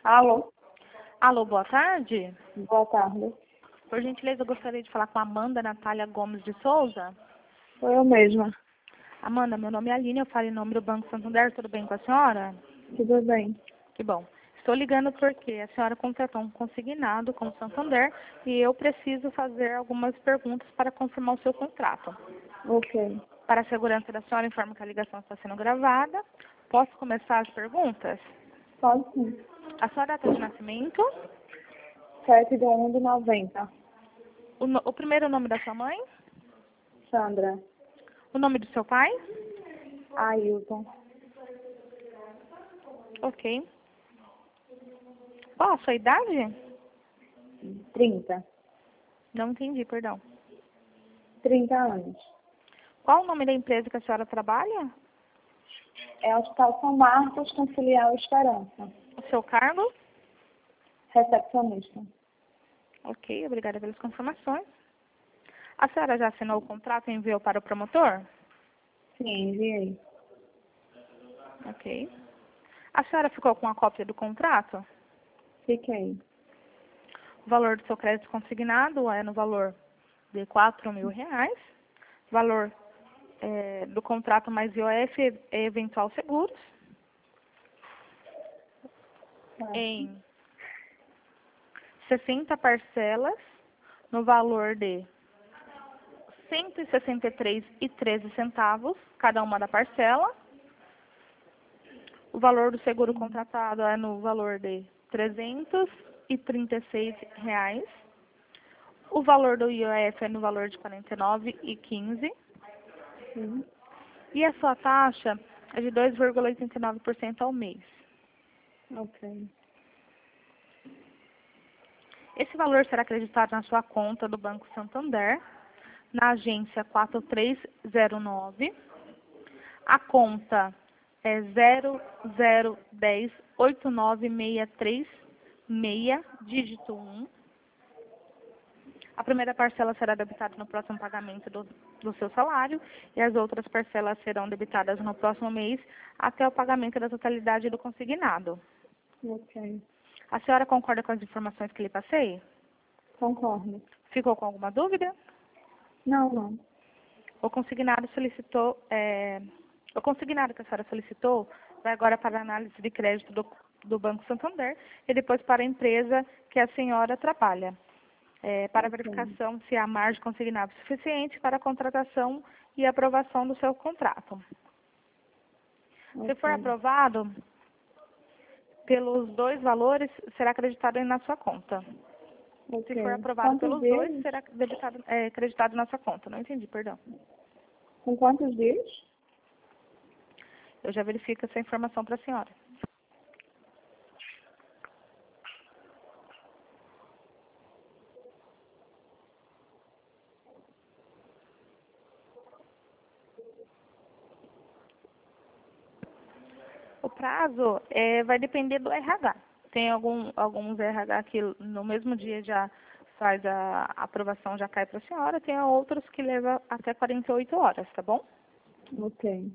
Alô, Alô, boa tarde. boa tarde. Por gentileza, eu gostaria de falar com a Amanda Natália Gomes de Souza. Sou eu mesma. Amanda, meu nome é Aline, eu falo em nome do Banco Santander. Tudo bem com a senhora? Tudo bem? Que bom. Estou ligando porque a senhora contratou um consignado com o Santander e eu preciso fazer algumas perguntas para confirmar o seu contrato. Ok. Para a segurança da senhora, informo que a ligação está sendo gravada. Posso começar as perguntas? Pode sim. A sua data de nascimento, 7/1/90. o primeiro nome da sua mãe, Sandra. o nome do seu pai. Ailton. Ok. Qual a sua idade? 30. Não entendi, perdão. 30 anos. Qual o nome da empresa que a senhora trabalha? É Hospital São Marcos com filial Esperança. O seu cargo? Recepcionista. Ok, obrigada pelas confirmações. A senhora já assinou o contrato e enviou para o promotor? Sim, enviei. Ok. A senhora ficou com a cópia do contrato? Fiquei. O valor do seu crédito consignado é no valor de R$ 4.000. Valor do contrato mais IOF e eventual seguros Tá. em 60 parcelas no valor de R$ 163,13 cada uma da parcela. O valor do seguro contratado é no valor de R$ 336. O valor do IOF é no valor de R$ 49,15. Sim. E a sua taxa é de 2,89% ao mês. Ok. Esse valor será acreditado na sua conta do Banco Santander, na agência 4309. A conta é 0010896366, dígito 1. A primeira parcela será debitada no próximo pagamento do seu salário e as outras parcelas serão debitadas no próximo mês até o pagamento da totalidade do consignado. Ok. A senhora concorda com as informações que lhe passei? Concordo. Ficou com alguma dúvida? Não. O consignado o consignado que a senhora solicitou vai agora para a análise de crédito do Banco Santander e depois para a empresa que a senhora trabalha, para verificação se há margem consignado suficiente para a contratação e aprovação do seu contrato. Se for aprovado, pelos dois valores, será acreditado na sua conta. Ok. Se for aprovado Quantos pelos dias? dois, será acreditado na sua conta. Não entendi, perdão. Com quantos dias? Eu já verifico essa informação para a senhora. O prazo vai depender do RH. Tem alguns RH que no mesmo dia já faz a aprovação, já cai para a senhora. Tem outros que levam até 48 horas, tá bom? Ok.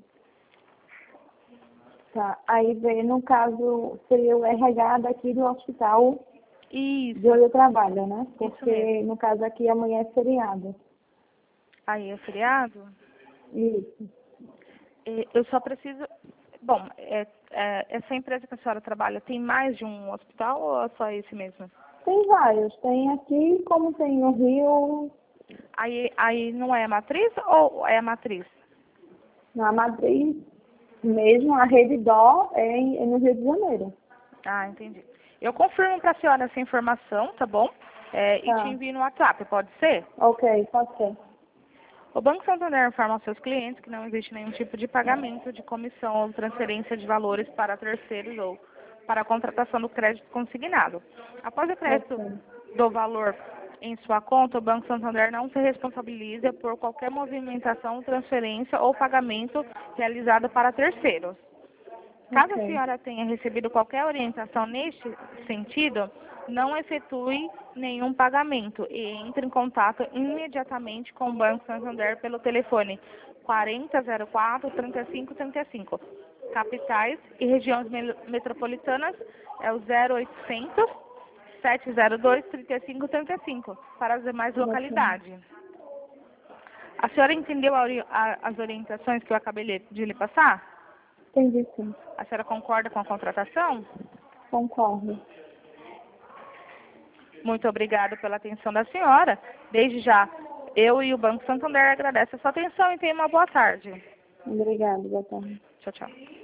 Tá. Aí vem, no caso, seria o RH daqui do hospital de Isso, onde eu trabalho, né? isso Porque, mesmo. no caso aqui, amanhã é feriado. Aí é feriado. Isso. Eu só preciso... Bom, essa empresa que a senhora trabalha tem mais de um hospital ou é só esse mesmo? Tem vários. Tem aqui, como tem no Rio, Aí não é a matriz ou é a matriz? na Madrid, mesmo a Rede Dó é no Rio de Janeiro. Ah, entendi. Eu confirmo para a senhora essa informação, tá bom? E te Tá. envio no WhatsApp, pode ser? Ok, pode ser. O Banco Santander informa aos seus clientes que não existe nenhum tipo de pagamento de comissão ou transferência de valores para terceiros ou para a contratação do crédito consignado. Após o crédito Ok. do valor em sua conta, o Banco Santander não se responsabiliza por qualquer movimentação, transferência ou pagamento realizado para terceiros. Caso a Ok. senhora tenha recebido qualquer orientação neste sentido, não efetue nenhum pagamento e entre em contato imediatamente com o Banco Santander pelo telefone 4004-3535. capitais e regiões metropolitanas é o 0800 702 3535 para as demais localidades. A senhora entendeu as orientações que eu acabei de lhe passar? Entendi, sim. A senhora concorda com a contratação? Concordo. Muito obrigada pela atenção da senhora. Desde já, eu e o Banco Santander agradecem a sua atenção e tenha uma boa tarde. Obrigada, boa tarde. Tchau, tchau.